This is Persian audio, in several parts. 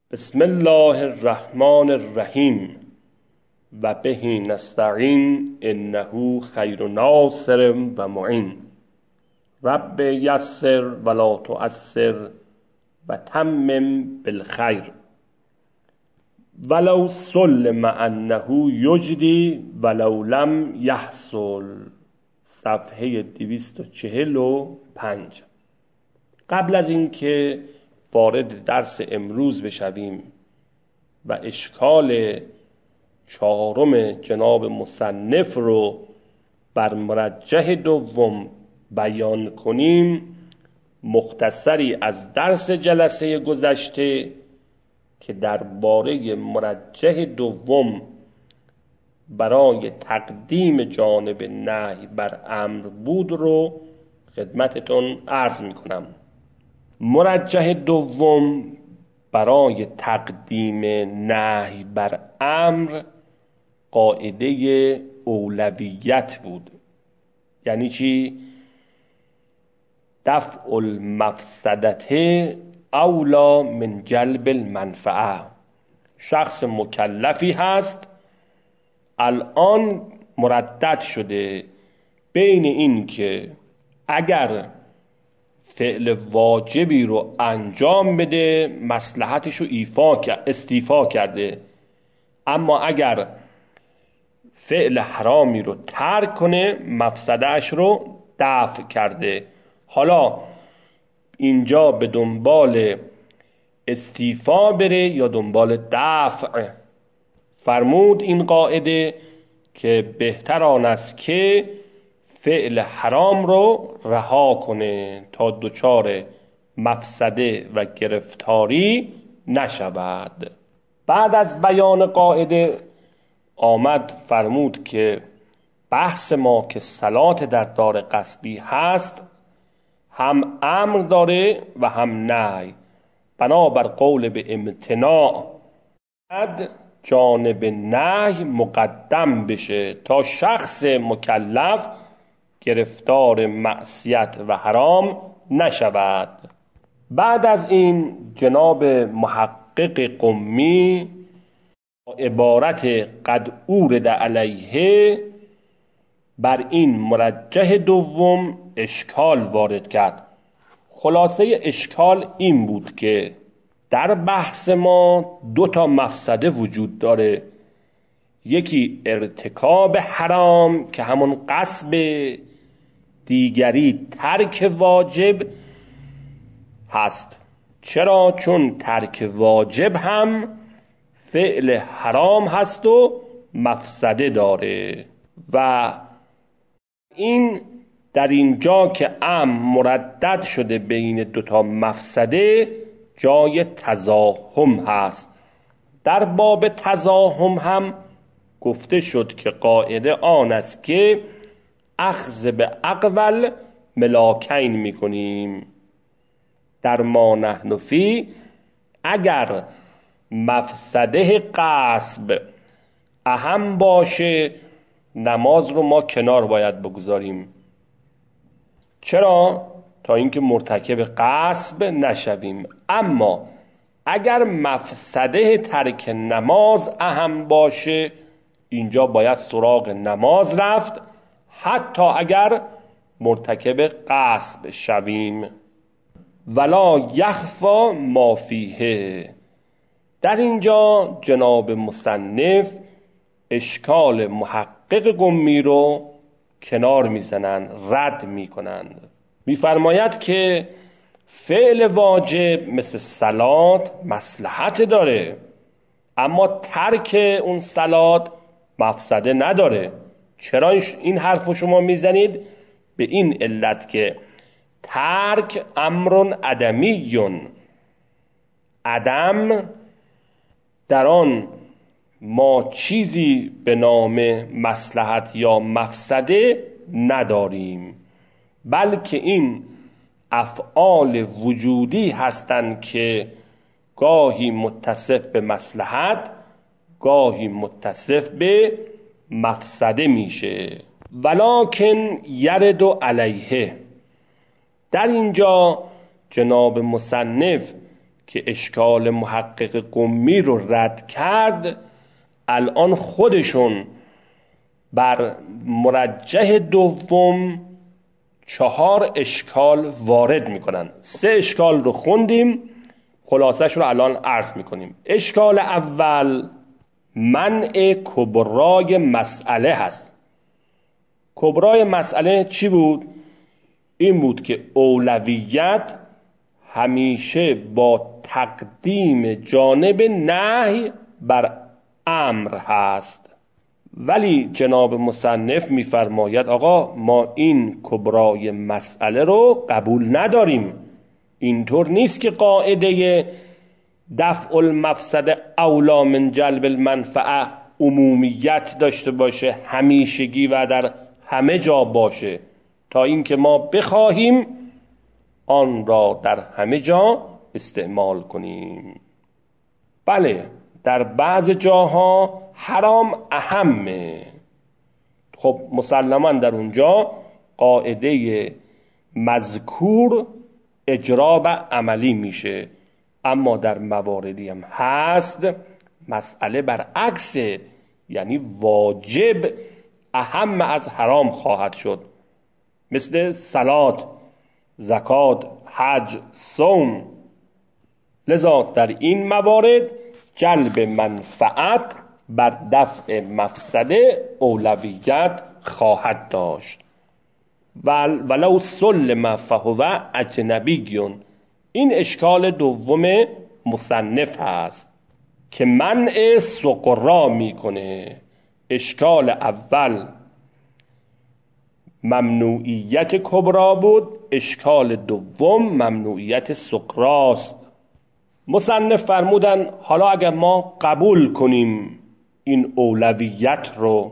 بسم الله الرحمن الرحیم و به نستعین انه خیر ناصر و معین. رب یسر ولا تعسر و تمم بالخیر. ولو سلم انه یجدی ولو لم یحصل. صفحه 245. قبل از اینکه وارد درس امروز بشویم و اشکال چهارم جناب مصنف رو بر مرجح دوم بیان کنیم، مختصری از درس جلسه گذشته که درباره مرجح دوم برای تقدیم جانب نهی بر امر بود رو خدمتتون عرض میکنم. مرجح دوم برای تقدیم نهی بر امر قاعده اولویت بود. یعنی چی؟ دفع المفسدت اولا من جلب المنفعه. شخص مکلفی هست، الان مردد شده بین این که اگر فعل واجبی رو انجام بده مصلحتش رو استیفا کرده، اما اگر فعل حرامی رو ترک کنه مفسدهش رو دفع کرده. حالا اینجا به دنبال استیفا بره یا دنبال دفع؟ فرمود این قاعده که بهتر آن است که فعل حرام رو رها کنه تا دچار مفسده و گرفتاری نشود. بعد از بیان قاعده آمد فرمود که بحث ما که صلات در دار غصبی هست هم امر داره و هم نهی. بنابر قول به امتناع جانب نهی مقدم بشه تا شخص مکلف گرفتار معصیت و حرام نشود. بعد از این جناب محقق قمی عبارت قد اورد علیه بر این مرجح دوم اشکال وارد کرد. خلاصه اشکال این بود که در بحث ما دو تا مفسده وجود داره. یکی ارتکاب حرام که همون غصب، دیگری ترک واجب هست. چرا؟ چون ترک واجب هم فعل حرام هست و مفسده داره و این در اینجا که مردد شده بین دوتا مفسده جای تزاحم هست. در باب تزاحم هم گفته شد که قاعده آن است که اخذ به اقول ملاکین میکنیم. در ما نحن فی اگر مفسده غصب اهم باشه نماز رو ما کنار باید بگذاریم. چرا؟ تا اینکه مرتکب غصب نشویم. اما اگر مفسده ترک نماز اهم باشه اینجا باید سراغ نماز رفت، حتی اگر مرتکب غصب شویم. ولا یخفی ما فیه. در اینجا جناب مصنف اشکال محقق قمی رو کنار میزنن، رد میکنند. میفرماید که فعل واجب مثل صلات مصلحت داره، اما ترک اون صلات مفسده نداره. چرا این حرف رو شما میزنید؟ به این علت که ترک امر عدمیون، عدم در آن ما چیزی به نام مصلحت یا مفسده نداریم، بلکه این افعال وجودی هستند که گاهی متصف به مصلحت گاهی متصف به مفسده میشه. ولکن یرد علیه. در اینجا جناب مصنف که اشکال محقق قمی رو رد کرد، الان خودشون بر مرجح دوم 4 اشکال وارد میکنن. 3 اشکال رو خوندیم، خلاصش رو الان عرض میکنیم. اشکال اول منع کبرای مسئله هست. کبرای مسئله چی بود؟ این بود که اولویت همیشه با تقدیم جانب نهی بر امر هست. ولی جناب مصنف میفرماید آقا ما این کبرای مسئله رو قبول نداریم. اینطور نیست که قاعده دفع المفسده اولی من جلب المنفعه عمومیت داشته باشه، همیشگی و در همه جا باشه، تا اینکه ما بخواهیم آن را در همه جا استعمال کنیم. بله، در بعض جاها حرام اهمه، خب مسلماً در اونجا قاعده مذکور اجرا و عملی میشه. اما در مواردی هم هست مسئله برعکس، یعنی واجب اهم از حرام خواهد شد، مثل صلات، زکات، حج، صوم. لذا در این موارد جلب منفعت بر دفع مفسده اولویت خواهد داشت. ولو سلم فهو اجنبیون. این اشکال دوم مصنف هست که منع سقرا میکنه. اشکال اول ممنوعیت کبرا بود، اشکال دوم ممنوعیت سقراست. مصنف فرمودن حالا اگر ما قبول کنیم این اولویت رو،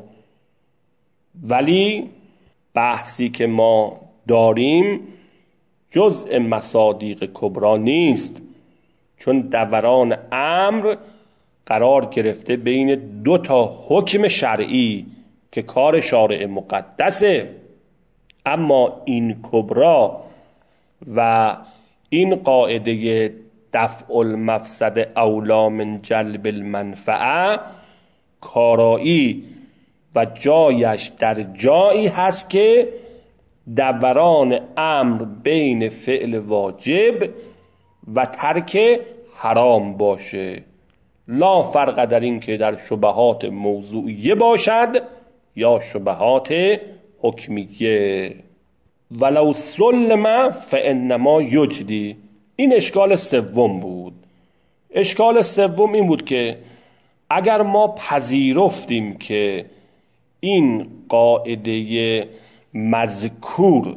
ولی بحثی که ما داریم جزء مصادیق کبرا نیست، چون دوران امر قرار گرفته بین 2 حکم شرعی که کار شارع مقدسه. اما این کبرا و این قاعده دفع المفسد اولی من جلب المنفعه کارایی و جایش در جایی هست که دوران امر بین فعل واجب و ترک حرام باشه، لا فرق در این که در شبهات موضوعیه باشد یا شبهات حکمیه. ولو سلم فانما یجدی. این اشکال سوم بود. اشکال سوم این بود که اگر ما پذیرفتیم که این قاعده مذکور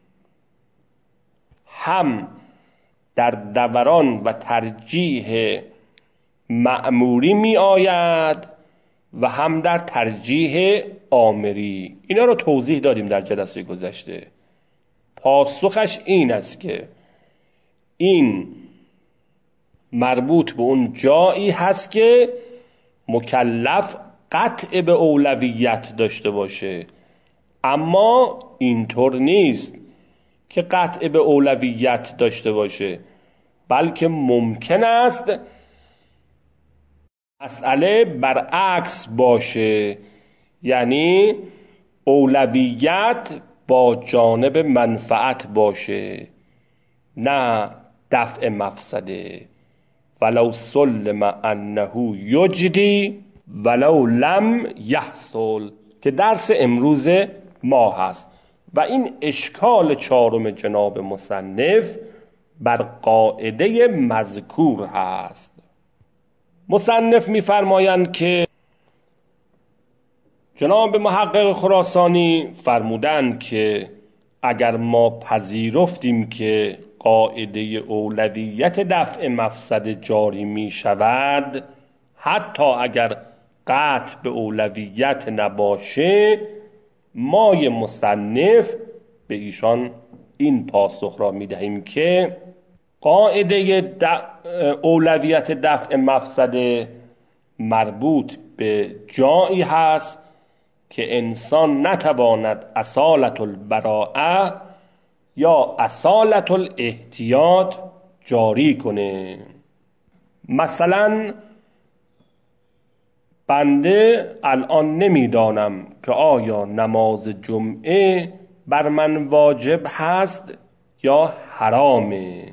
هم در دوران و ترجیح مأموری می آید و هم در ترجیح آمری، اینا رو توضیح دادیم در جلسه گذشته. پاسخش این است که این مربوط به اون جایی هست که مکلف قطع به اولویت داشته باشه، اما اینطور نیست که قطع به اولویت داشته باشه، بلکه ممکن است مسئله برعکس باشه، یعنی اولویت با جانب منفعت باشه نه دفع مفسده. ولو سلم انه یجدی ولو لم یحصل، که درس امروز ما هست. و این اشکال 4 جناب مصنف بر قاعده مذکور هست. مصنف می‌فرمایند که جناب محقق خراسانی فرمودند که اگر ما پذیرفتیم که قاعده اولویت دفع مفسد جاری می شود، حتی اگر قطع به اولویت نباشه، مای مصنف به ایشان این پاسخ را می دهیم که قاعده اولویت دفع مفسد مربوط به جایی هست که انسان نتواند اصالت البراءه یا اصالت الاحتیاط جاری کنه. مثلا بنده الان نمیدانم که آیا نماز جمعه بر من واجب هست یا حرامه.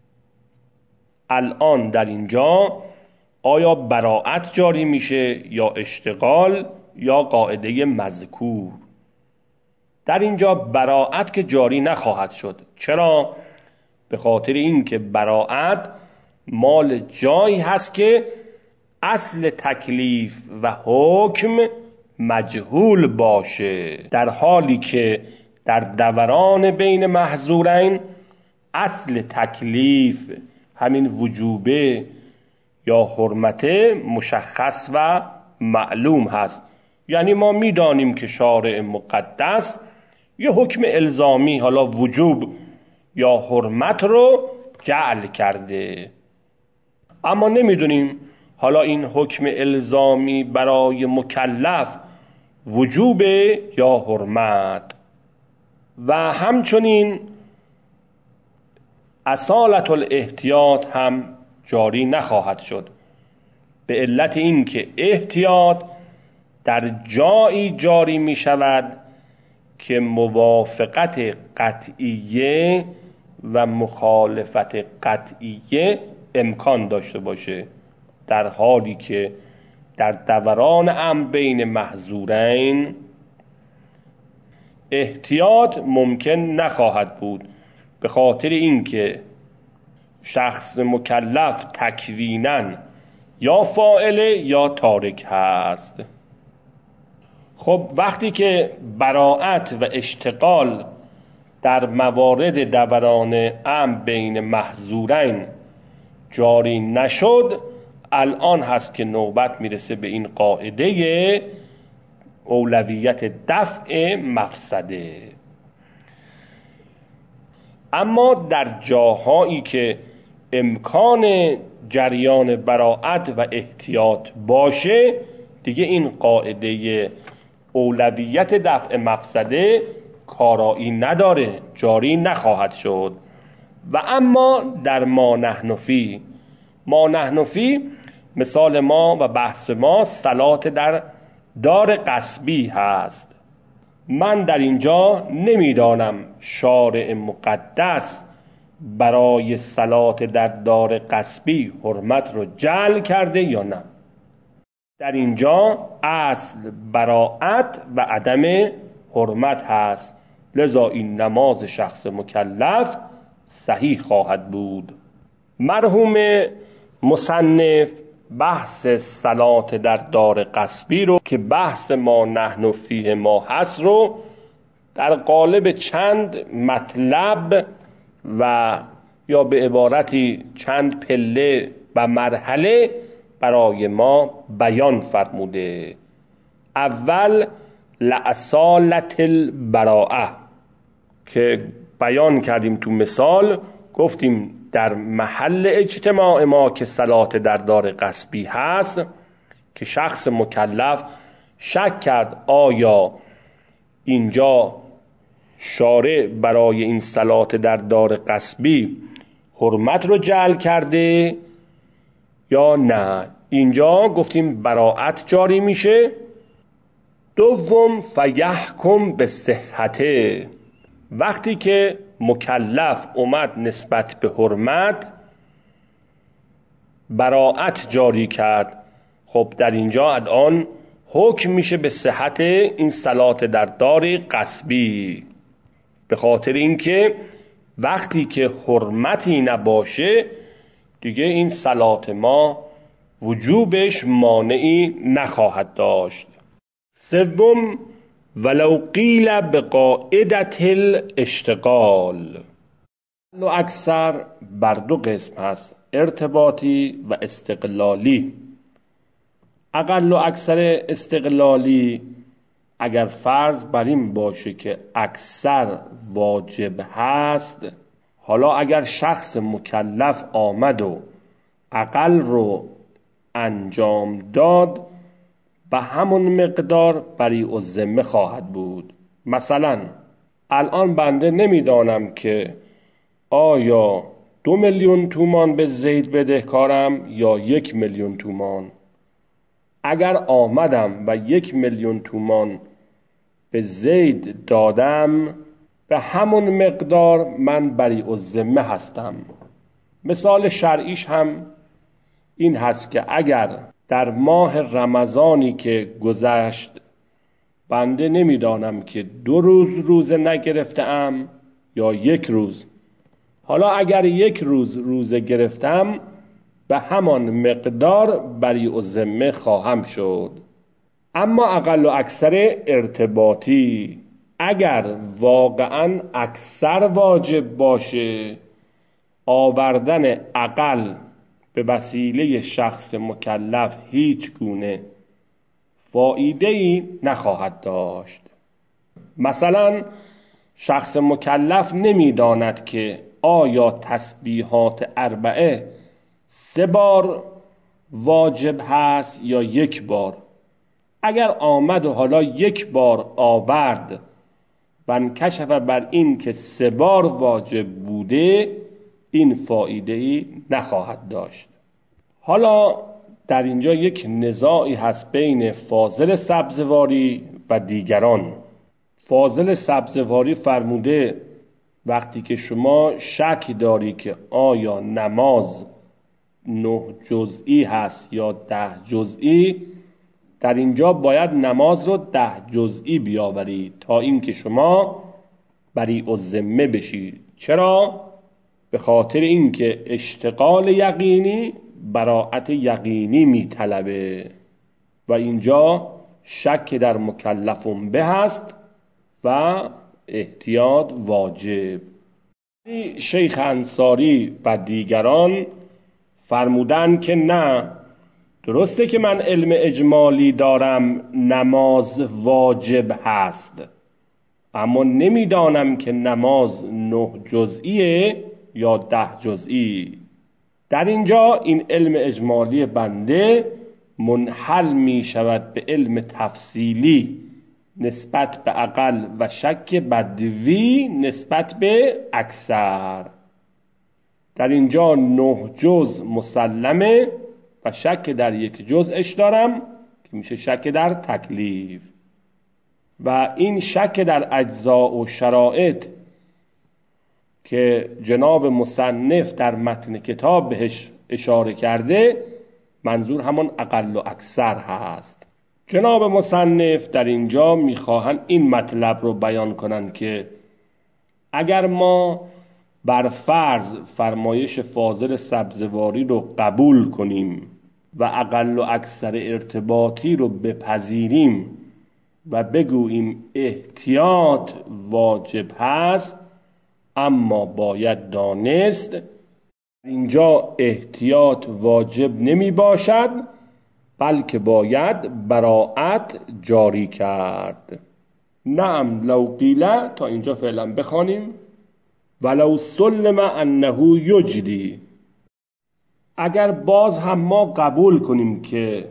الان در اینجا آیا براءت جاری میشه یا اشتغال یا قاعده مذکور؟ در اینجا براءت که جاری نخواهد شد. چرا؟ به خاطر اینکه براءت مال جایی هست که اصل تکلیف و حکم مجهول باشه، در حالی که در دوران بین محظورین اصل تکلیف همین وجوبه یا حرمته مشخص و معلوم هست. یعنی ما میدانیم که شارع مقدس یه حکم الزامی، حالا وجوب یا حرمت رو جعل کرده، اما نمیدونیم حالا این حکم الزامی برای مکلف وجوب یا حرمت. و همچنین اصالت الاحتیاط هم جاری نخواهد شد، به علت اینکه احتیاط در جایی جاری می شود که موافقت قطعیه و مخالفت قطعیه امکان داشته باشه، در حالی که در دوران امر بین محظورین احتیاط ممکن نخواهد بود، به خاطر اینکه شخص مکلف تکویناً یا فاعل یا تارک هست. خب وقتی که براءت و اشتغال در موارد دوران امر بین محظورین جاری نشد، الان هست که نوبت میرسه به این قاعده اولویت دفع مفسده. اما در جاهایی که امکان جریان براءت و احتیاط باشه، دیگه این قاعده اولویت دفع مفسده کارایی نداره، جاری نخواهد شد. و اما در ما نحن فی مثال ما و بحث ما صلات در دار غصبی هست. من در اینجا نمیدانم شارع مقدس برای صلات در دار غصبی حرمت رو جعل کرده یا نه. در اینجا اصل براءت و عدم حرمت هست، لذا این نماز شخص مکلف صحیح خواهد بود. مرحوم مصنف بحث صلات در دار غصبی رو که بحث ما نحن فیه ما هست رو در قالب چند مطلب و یا به عبارتی چند پله و مرحله برای ما بیان فرموده. اول لأصالت البراءه که بیان کردیم تو مثال، گفتیم در محل اجتماع ما که صلات در دار غصبی هست که شخص مکلف شک کرد آیا اینجا شارع برای این صلات در دار غصبی حرمت رو جعل کرده یا نه. اینجا گفتیم براءت جاری میشه. دوم فیحکم به صحته، وقتی که مکلف اومد نسبت به حرمت براءت جاری کرد، خب در اینجا الان حکم میشه به صحت این صلات در دار غصبی، به خاطر اینکه وقتی که حرمتی نباشه دیگه این صلات ما وجوبش مانعی نخواهد داشت. سوم ولو قیل بقاعدة الاشتغال، و اکثر بر دو قسم هست، ارتباطی و استقلالی. اقل و اکثر استقلالی اگر فرض بر این باشه که اکثر واجب هست، حالا اگر شخص مکلف آمد و اقل رو انجام داد به همون مقدار بریء الذمه خواهد بود. مثلا الان بنده نمیدانم که آیا 2,000,000 تومان به زید بدهکارم یا 1,000,000 تومان. اگر آمدم و 1,000,000 تومان به زید دادم، به همون مقدار من بریء الذمه هستم. مثال شرعیش هم این هست که اگر در ماه رمضانی که گذشت بنده نمیدانم که 2 روز روزه نگرفتم یا 1 روز، حالا اگر 1 روز روزه گرفتم به همان مقدار بریء الذمه خواهم شد. اما اقل و اکثر ارتباطی اگر واقعا اکثر واجب باشه، آوردن اقل به وسیله شخص مکلف هیچ گونه فایده‌ای نخواهد داشت. مثلا شخص مکلف نمیداند که آیا تسبیحات 4 3 بار واجب هست یا 1 بار. اگر آمد و حالا 1 بار آورد و انکشف بر این که 3 بار واجب بوده، این فایده‌ای نخواهد داشت. حالا در اینجا یک نزاعی هست بین فاضل سبزواری و دیگران. فاضل سبزواری فرموده وقتی که شما شک داری که آیا نماز 9 جزئی هست یا 10 جزئی، در اینجا باید نماز رو 10 جزئی بیاوری تا اینکه شما بریء الذمه بشی. چرا؟ به خاطر اینکه اشتغال یقینی براءت یقینی میطلبه و اینجا شک در مکلفون به هست و احتیاط واجب. شیخ انصاری و دیگران فرمودن که نه، درسته که من علم اجمالی دارم نماز واجب هست، اما نمیدانم که نماز 9 جزئیه یا 10 جزئی. در اینجا این علم اجمالی بنده منحل می شود به علم تفصیلی نسبت به اقل و شک بدوی نسبت به اکثر. در اینجا 9 جزء مسلمه و شک در 1 جزءش دارم که میشه شک در تکلیف، و این شک در اجزا و شرائط که جناب مصنف در متن کتاب بهش اشاره کرده، منظور همون اقل و اکثر هست. جناب مصنف در اینجا میخواهند این مطلب رو بیان کنند که اگر ما بر فرض فرمایش فاضل سبزواری رو قبول کنیم و اقل و اکثر ارتباطی رو بپذیریم و بگوییم احتیاط واجب هست، اما باید دانست اینجا احتیاط واجب نمی باشد، بلکه باید براءت جاری کرد. نعم لو قیل، تا اینجا فعلا بخوانیم. ولو سلم انه یجدی، اگر باز هم ما قبول کنیم که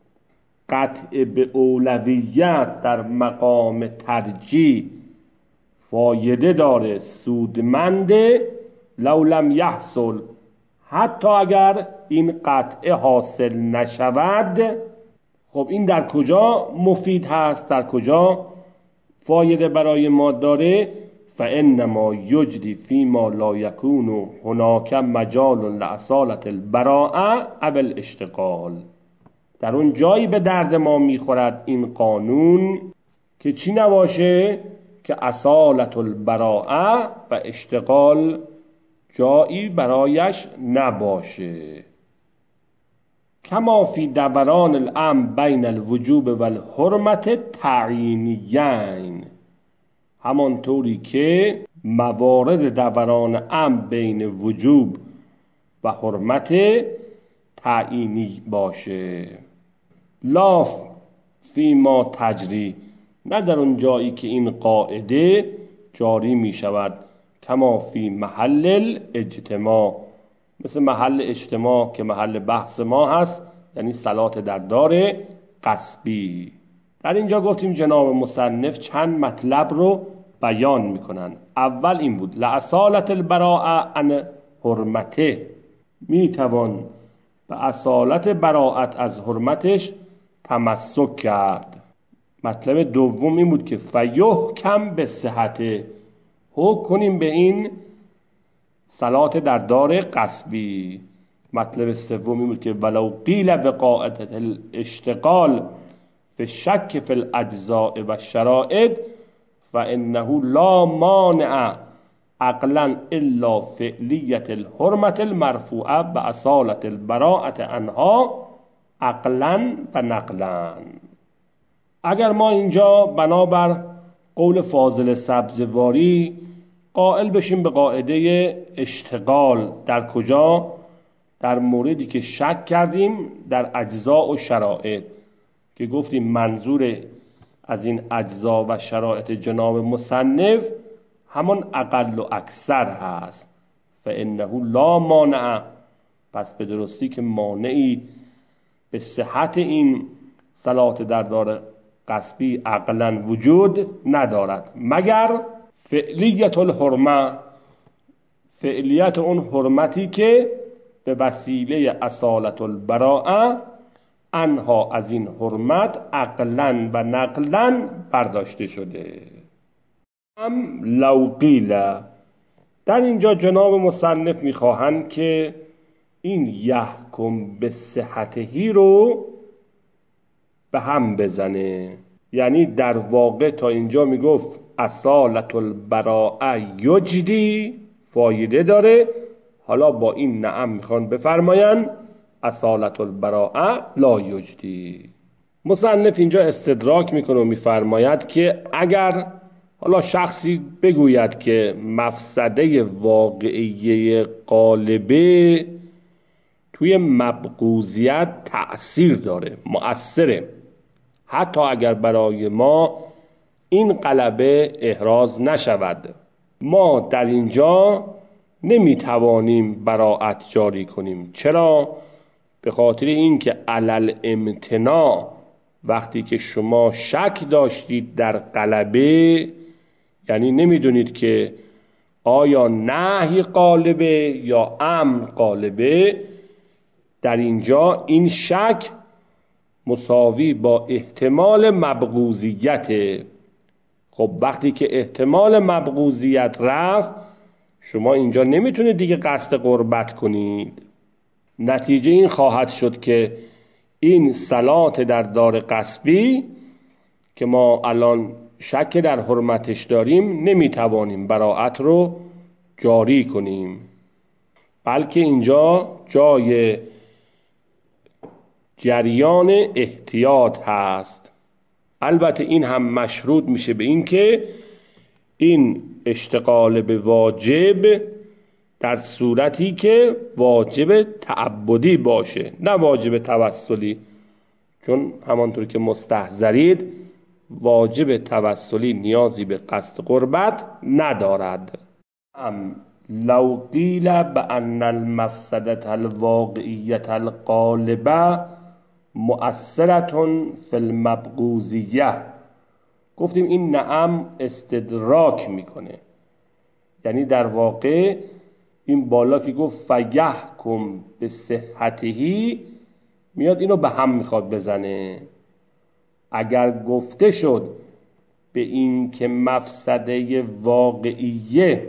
قطع به اولویت در مقام ترجیح فایده داره، سودمنده، لو لم یحصل، حتی اگر این قطع حاصل نشود. خب این در کجا مفید هست، در کجا فایده برای ما داره؟ فانما یجدی فیما لا یکون هناک مجال لاصالة البراءة او الاشتغال. در اون جایی به درد ما میخورد این قانون که چی نباشه؟ که اصالة البراءة و اشتغال جایی برایش نباشه. کما فی دوران الامر بین الوجوب و الحرمت تعیینیین، همانطوری که موارد دوران امر بین وجوب و حرمت تعیینی باشه. لاف فی ما تجری، نه در اون جایی که این قاعده جاری می شود. کما فی محل الاجتماع، مثل محل اجتماع که محل بحث ما هست، یعنی صلات در دار غصبی. در اینجا گفتیم جناب مصنف چند مطلب رو بیان میکنن. اول این بود لأصالة البراءة عن حرمته، میتوان به اصالت براعت از حرمتش تمسک کرد. مطلب دوم این بود که فیحکم به صحته، حکم کنیم به این صلات در دار غصبی. مطلب سوم این بود که ولو قیل به قاعده الاشتغال فی شک فی الاجزاء و الشرائط فانه لا مانع عقلا الا فعلیت الحرمت المرفوعه به اصالت البراءت عنها عقلا و نقلا. اگر ما اینجا بنابر قول فاضل سبزواری قائل بشیم به قاعده اشتغال، در کجا؟ در موردی که شک کردیم در اجزا و شرایط، که گفتیم منظور از این اجزا و شرایط جناب مصنف همان اقل و اکثر هست. فانه لا مانع، پس به درستی که مانعی به صحت این صلات در دار غصبی عقلا وجود ندارد مگر فعلیت الحرمه، فعلیت اون حرمتی که به وسیله اصالت البراءه انها از این حرمت عقلا و نقلا برداشته شده. هم لو قیل، در اینجا جناب مصنف میخواهند که این یحکم به صحتهی رو به هم بزنه. یعنی در واقع تا اینجا میگفت اصالت البراءه یجدی، فایده داره، حالا با این نعم میخوان بفرماین اصالت البراءه لا یجدی. مصنف اینجا استدراک میکنه و میفرماید که اگر حالا شخصی بگوید که مفسده واقعیه غالبه توی مبغوضیت تأثیر داره، مؤثره، حتی اگر برای ما این غلبه احراز نشود، ما در اینجا نمیتوانیم براءت جاری کنیم. چرا؟ به خاطر اینکه علل امتناع، وقتی که شما شک داشتید در غلبه، یعنی نمیدونید که آیا نهی غالبه یا امر غالبه، در اینجا این شک مساوی با احتمال مبغوضیت. خب وقتی که احتمال مبغوضیت رفت، شما اینجا نمیتونید دیگه قصد قربت کنید. نتیجه این خواهد شد که این صلات در دار غصبی که ما الان شک در حرمتش داریم نمیتوانیم براءت رو جاری کنیم، بلکه اینجا جای جریان احتیاط هست. البته این هم مشروط میشه به این که این اشتغال به واجب در صورتی که واجب تعبدی باشه، نه واجب توسلی، چون همانطور که مستحضرید واجب توسلی نیازی به قصد قربت ندارد. لو قیل بأن المفسدة الواقعیة الغالبه مؤثرة فی المبغوضیه، گفتیم این نعم استدراک میکنه، یعنی در واقع این بالا که گفت فیحکم به صحتهی میاد اینو به هم میخواد بزنه. اگر گفته شد به این که مفسده واقعیه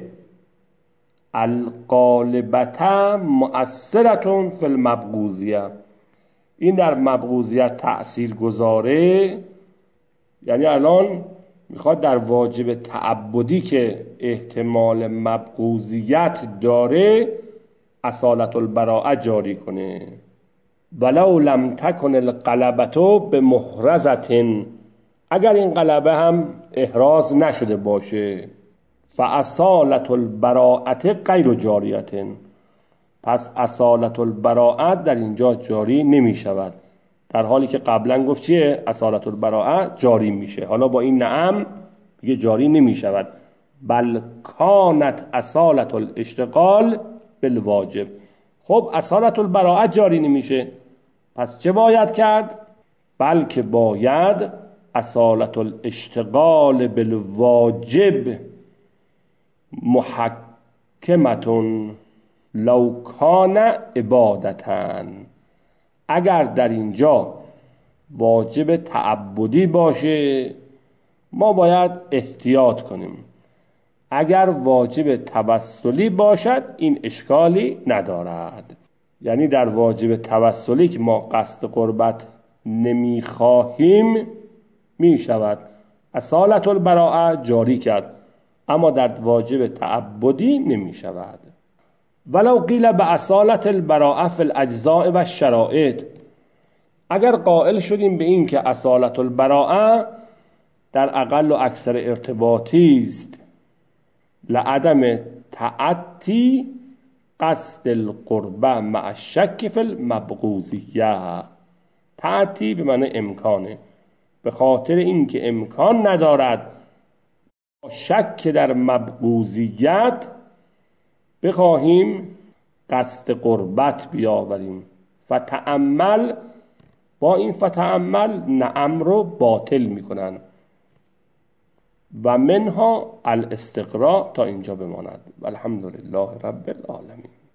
الغالبه مؤثرة فی المبغوضیه، این در مبغوضیت تأثیر گذاره، یعنی الان میخواد در واجب تعبدی که احتمال مبغوضیت داره اصالت البراءه جاری کنه. ولو لم تکن الغلبة بمحرزة، اگر این غلبه هم احراز نشده باشه، فاصالت البراءه غیر جاریة، پس اصالت البراءه در اینجا جاری نمی شود، در حالی که قبلا گفت چیه؟ اصالت البراءه جاری میشه. حالا با این نعم دیگه جاری نمی شود. بل کانت اصالت الاشتغال بالواجب. خب اصالت البراءه جاری نمیشه، پس چه باید کرد؟ بلکه باید اصالت الاشتغال بالواجب محکمتون لو کان عبادتن، اگر در اینجا واجب تعبدی باشه ما باید احتیاط کنیم، اگر واجب توسلی باشد این اشکالی ندارد. یعنی در واجب توسلی که ما قصد قربت نمیخواهیم می شود اصالت البراءه جاری کرد، اما در واجب تعبدی نمی شود. ولو قیل به اصالت البراءه فی الاجزاء و الشرائط، اگر قائل شدیم به این که اصالت البراءه در اقل و اکثر ارتباطی است لعدم تعتی قصد القربه مع الشک فی المبغوضیه، تعتی به معنی امکانه، به خاطر اینکه امکان ندارد شک در مبغوضیت بخواهیم قصد قربت بیاوریم. فتأمل، با این فتأمل نعم رو باطل میکنن. و منها الاستقراء، تا اینجا بماند. والحمدلله رب العالمین.